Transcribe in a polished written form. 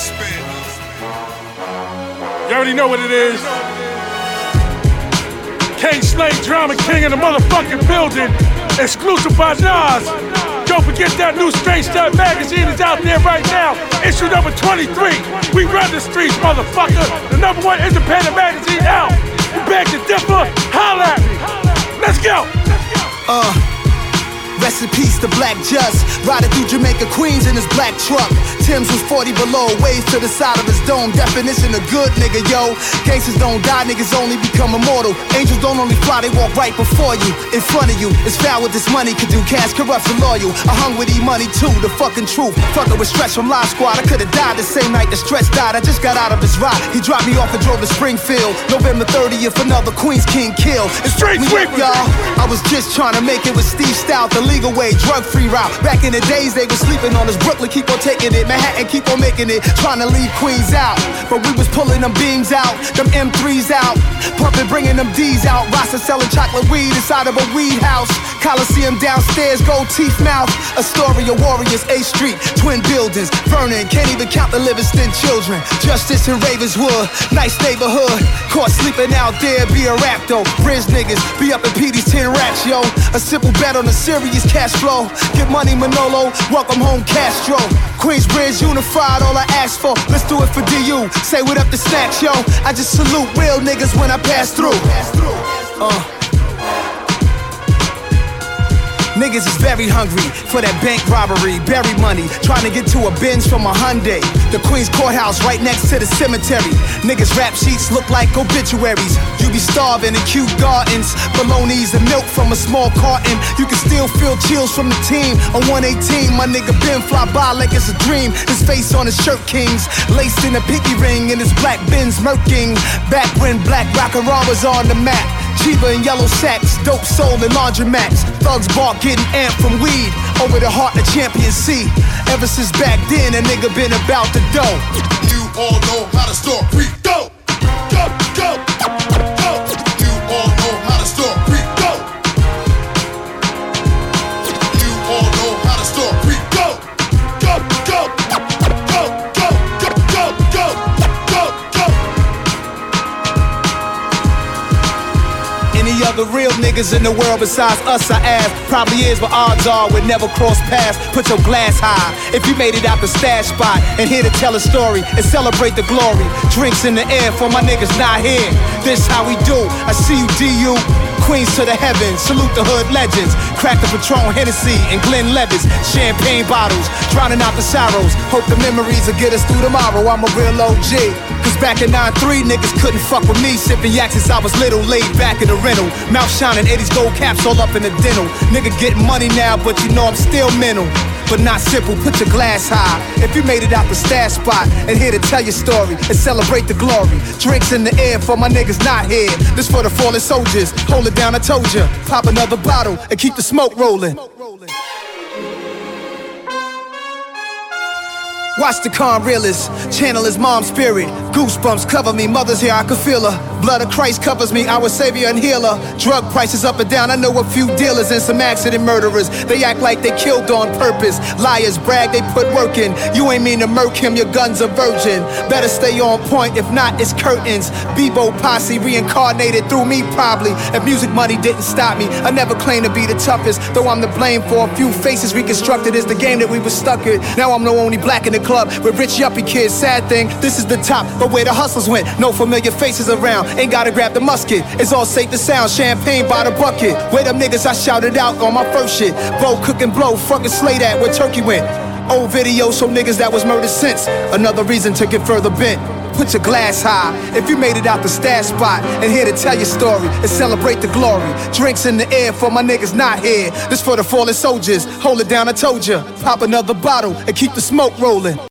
You already know what it is. Kane Slade, Drama King in the motherfucking building. Exclusive by Nas. Don't forget that new Straight Style magazine is out there right now. Issue number 23. We run the streets, motherfucker. The #1 independent magazine out. You beg to differ? Holla at me. Let's go. Rest in peace to Black Just. Riding through Jamaica, Queens in his black truck. Tim's was 40 below, waves to the side of his dome. Definition of good nigga, yo. Gangsters don't die, niggas only become immortal. Angels don't only fly, they walk right before you. In front of you, it's foul what this money could do. Cash corrupts and loyal. I hung with E-Money too, the fucking truth. Fucking with Stretch from Live Squad. I could've died the same night that Stretch died. I just got out of his ride. He dropped me off and drove to Springfield. November 30th, another Queens King kill. It's straight sweep, y'all. I was just trying to make it with Steve Stout, the legal way, drug-free route. Back in the days, they was sleeping on us. Brooklyn keep on taking it. Manhattan keep on making it. Trying to leave Queens out. But we was pulling them beams out, them M3s out. Pumping, bringing them D's out. Rasta selling chocolate weed inside of a weed house. Coliseum downstairs, gold teeth mouth. Astoria Warriors, 8th Street. Twin buildings, Vernon. Can't even count the Livingston children. Justice in Ravenswood, nice neighborhood. Caught sleeping out there, be a rap though. Bridge niggas, be up in Petey's 10 racks, yo. A simple bet on a serious cash flow. Get money, Manolo. Welcome home, Castro. Queensbridge unified, all I ask for. Let's do it for DU. Say what up to Snacks, yo. I just salute real niggas when I pass through. Niggas is very hungry for that bank robbery, bury money, trying to get to a Benz from a Hyundai. The Queens Courthouse right next to the cemetery. Niggas rap sheets look like obituaries. You be starving in Kew Gardens, bolognas and milk from a small carton. You can still feel chills from the team. On 118, my nigga Ben fly by like it's a dream. His face on his shirt kings, laced in a pinky ring in his black Benz murking. Back when black rock and roll was on the map. Chiba and yellow sacks, dope soul and laundromats. Thugs bark getting amped from weed. Over the heart of Champion C. Ever since back then, a nigga been about the dough. You all know how to store free. Go! Go! Go! Go! You all know how to store free. Go! You all know how to store free. Go! Go! Go! Go! Go! Go! Go! Go! Go! Go! Any other real niggas in the world besides us, I ask? Probably is, but odds are we'd never cross paths. Put your glass high if you made it out the stash spot and here to tell a story and celebrate the glory. Drinks in the air for my niggas not here. This how we do. I see you, DU. Queens to the heavens, salute the hood legends. Crack the Patron, Hennessy, and Glenn Levis. Champagne bottles, drowning out the sorrows. Hope the memories will get us through tomorrow. I'm a real OG. Cause back in 9-3, niggas couldn't fuck with me. Sipping yak since I was little, laid back in the rental. Mouth shining, Eddie's gold caps all up in the dental. Nigga getting money now, but you know I'm still mental. But not simple, put your glass high if you made it out the stash spot and here to tell your story and celebrate the glory. Drinks in the air for my niggas not here. This for the fallen soldiers. Hold it down, I told ya. Pop another bottle and keep the smoke rolling. Watch the calm realist, channel his mom's spirit. Goosebumps cover me, mother's here, I can feel her. Blood of Christ covers me, our savior and healer. Drug prices up and down, I know a few dealers and some accident murderers. They act like they killed on purpose. Liars brag, they put work in. You ain't mean to murk him, your gun's a virgin. Better stay on point, if not, it's curtains. Bebo posse reincarnated through me probably. If music money didn't stop me, I never claimed to be the toughest. Though I'm to blame for a few faces reconstructed. It's the game that we were stuck in. Now I'm the only black in the club with rich yuppie kids. Sad thing, this is the top, but where the hustlers went, no familiar faces around. Ain't gotta grab the musket, it's all safe to sound. Champagne by the bucket. Where them niggas I shouted out on my first shit. Blow, cook and blow, fucking slay that where Turkey went. Old videos show niggas that was murdered since. Another reason to get further bent. Put your glass high if you made it out the stash spot and here to tell your story and celebrate the glory. Drinks in the air for my niggas not here. This for the fallen soldiers. Hold it down, I told ya. Pop another bottle and keep the smoke rolling.